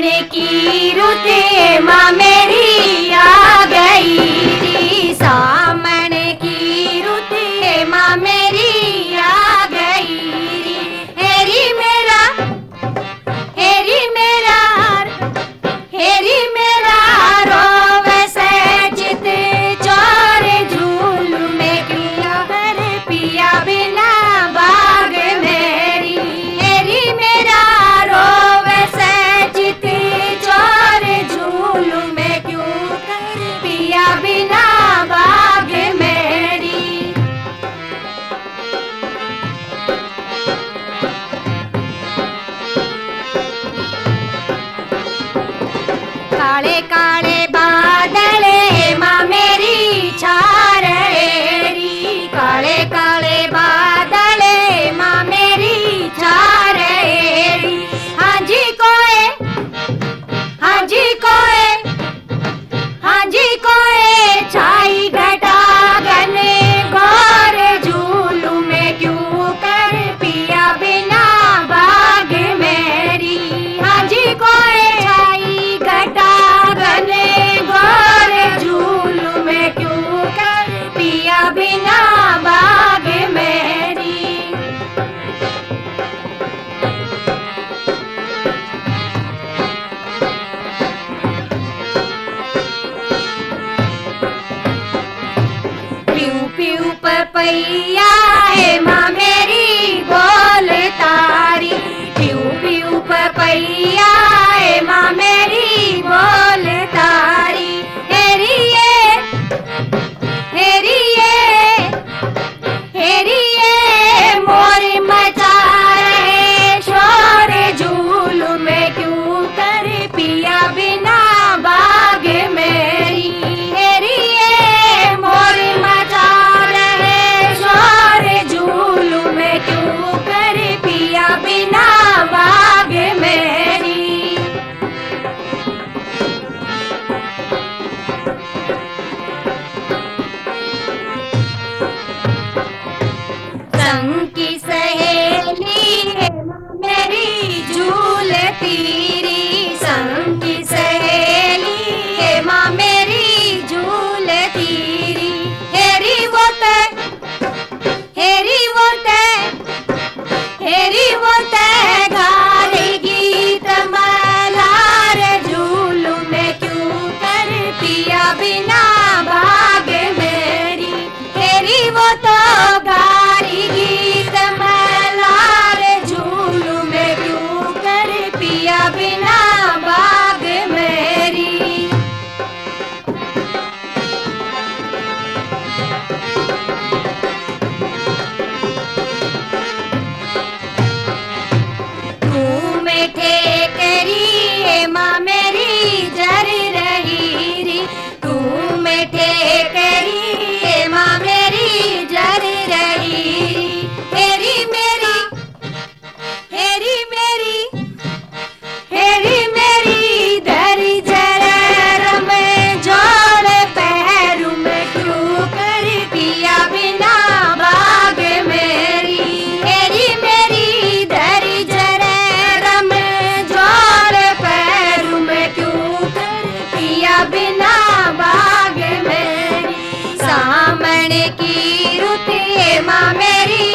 सामन की रुते माँ मेरी आ गई री, सामन की रुते माँ मेरी आ गई री। हेरी मेरा रोवे से चित चोर झूल में क्यों कर पिया बिना बाग मेरी। हेरी मेरा रोवे से चित चोर झूल में क्यों कर पिया बिना बाग मेरी। काले काले बादले माँ मेरी छा रही, काले काले बादले माँ मेरी छा रही। हाँ जी कोए, हाँ जी कोए, हाँ जी कोए छाई घटा गने घोर झूलू में क्यों कर पिया बिना बाग मेरी। हाँ जी कोए छाई घटा गने घोर झूलू में क्यों कर पिया बिना बाग मेरी। प्यू प्यू पपैया है माँ मेरी बोल तारी, प्यू प्यू पपैया है माँ मेरी बोल तारी। हेरी ये, हेरी ये, हेरी ये मोर मचा रहे शोर झूल में क्यों कर पिया बिना बाग मेरी। हेरी ये मोर मचा रहे शोर झूल में क्यों कर पिया बिना बाग मेरी। संग की सहेली है माँ मेरी झूलती री, संग की सहेली है माँ मेरी झूलती री। हेरी वो ते, हेरी वो ते, हेरी वो ते घारी गीत मलार झूलू में क्यों कर पिया बिना बाग मेरी। हेरी वो तो गारी गीत मलार झूलू में क्यों कर पिया बिना बाग मेरी। तू मेठे करी माँ मेरी जर रही री, तू मेठे करी माँ मेरी जर रही री। हेरी मेरी, हेरी मेरी, हेरी मेरी धरी जर में जोड़ पैर में क्यों कर पिया बिना बाग मेरी। हेरी मेरी धरी जर में जोड़ पैर में क्यों कर पिया बिना बाग मेरी। सामन की रुते माँ मेरी